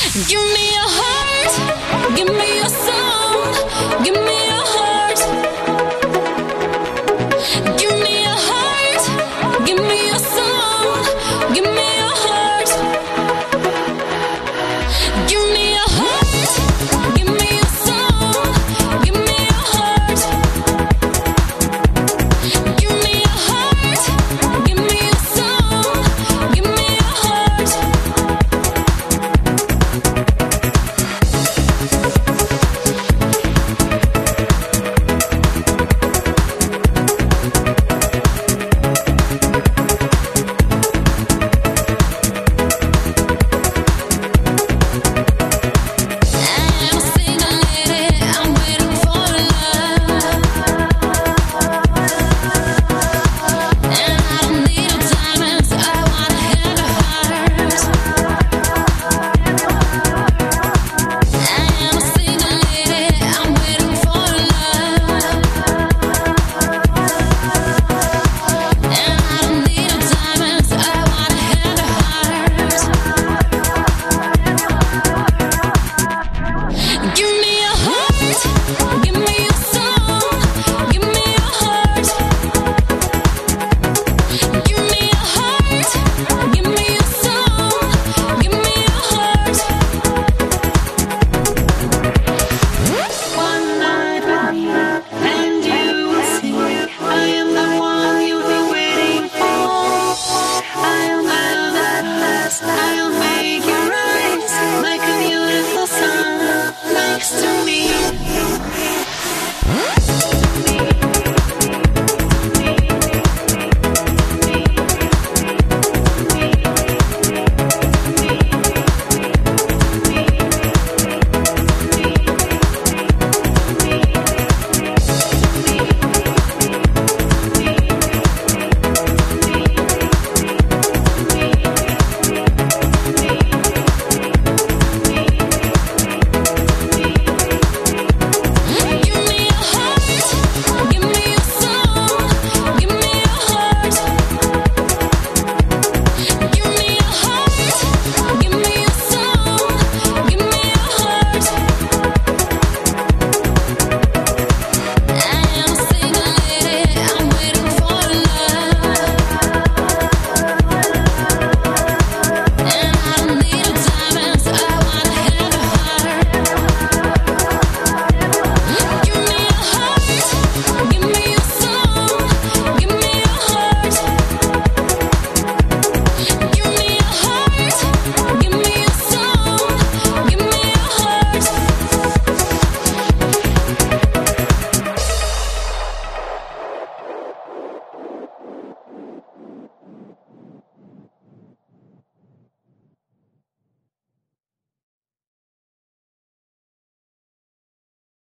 Give me your heart, give me your soul, give me your heart. Give me your heart, give me your soul, give me your heart. Give me your heart, give me your soul, give me your heart. Give me your heart, give me your soul, give me your heart.